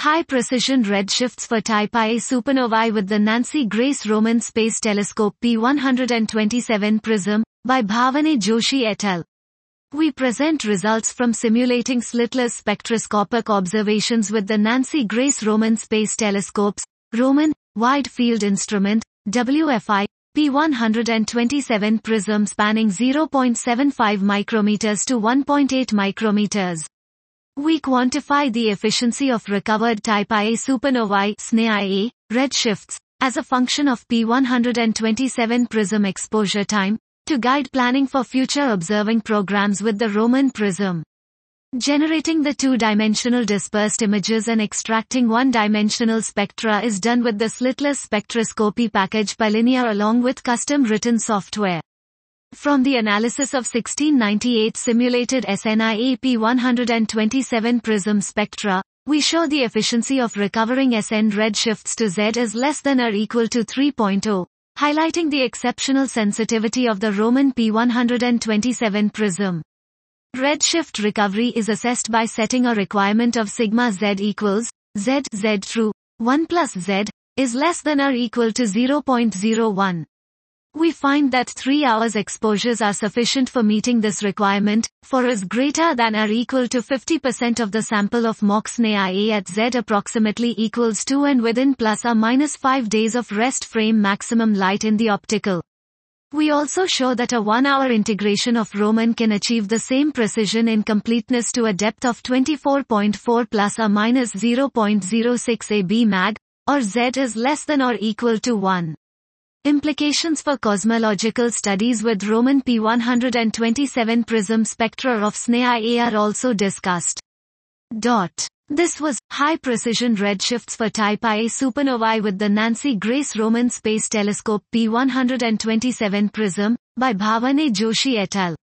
high-precision redshifts for Type Ia supernovae with the Nancy Grace Roman Space Telescope P127 PRISM, by Bhavani Joshi et al. We present results from simulating slitless spectroscopic observations with the Nancy Grace Roman Space Telescopes, Roman, Wide Field Instrument, WFI, P127 PRISM spanning 0.75 micrometers to 1.8 micrometers. We quantify the efficiency of recovered Type Ia supernovae (SNEIA) redshifts, as a function of P127 PRISM exposure time, to guide planning for future observing programs with the Roman PRISM. Generating the two-dimensional dispersed images and extracting one-dimensional spectra is done with the slitless spectroscopy package Bilinear along with custom-written software. From the analysis of 1698 simulated SNIA P127 PRISM spectra, we show the efficiency of recovering SN redshifts to Z is less than or equal to 3.0, highlighting the exceptional sensitivity of the Roman P127 PRISM. Redshift recovery is assessed by setting a requirement of sigma Z equals Z true 1 plus Z is less than or equal to 0.01. We find that 3 hours exposures are sufficient for meeting this requirement, for is greater than or equal to 50% of the sample of mock SNEIA at Z approximately equals 2 and within plus or minus 5 days of rest frame maximum light in the optical. We also show that a 1-hour integration of Roman can achieve the same precision in completeness to a depth of 24.4 plus or minus 0.06 AB mag, or Z is less than or equal to 1. Implications for cosmological studies with Roman P127 PRISM spectra of SNEIA are also discussed. This was high-precision redshifts for Type Ia supernovae with the Nancy Grace Roman Space Telescope P127 PRISM, by Bhavani Joshi et al.